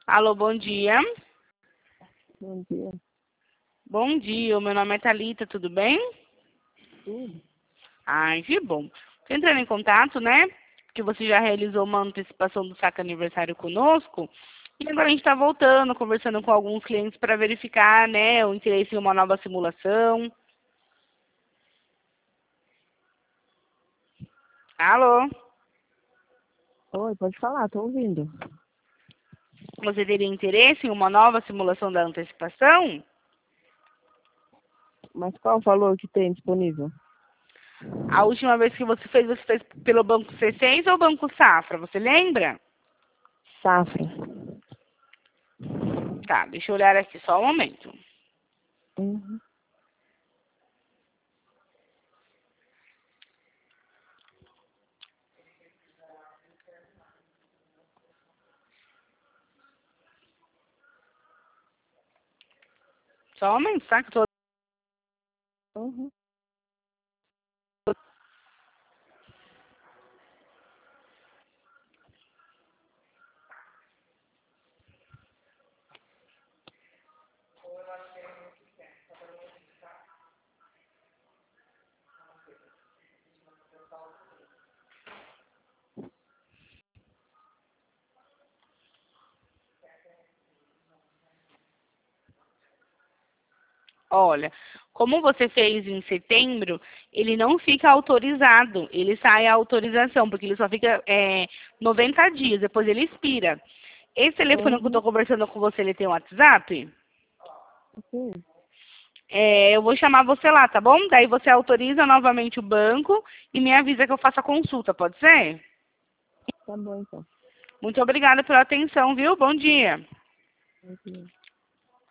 Alô, bom dia. Bom dia. Bom dia, o meu nome é Thalita, tudo bem? Tudo? Ai, que bom. Tô entrando em contato, né? Porque você já realizou uma antecipação do saque aniversário conosco. E agora a gente está voltando, conversando com alguns clientes para verificar, né, o interesse em uma nova simulação. Alô? Oi, pode falar, tô ouvindo. Você teria interesse em uma nova simulação da antecipação? Mas qual o valor que tem disponível? A última vez que você fez pelo Banco C6 ou Banco Safra, você lembra? Safra. Tá, deixa eu olhar aqui só um momento. Uhum. Só um momento, tá? Que eu tô... Uhum. Olha, como você fez em setembro, ele não fica autorizado. Ele sai a autorização, porque ele só fica 90 dias, depois ele expira. Esse telefone que eu Uhum. estou conversando com você, ele tem um WhatsApp? Sim. Eu vou chamar você lá, tá bom? Daí você autoriza novamente o banco e me avisa que eu faça a consulta, pode ser? Tá bom, então. Muito obrigada pela atenção, viu? Bom dia. Bom dia.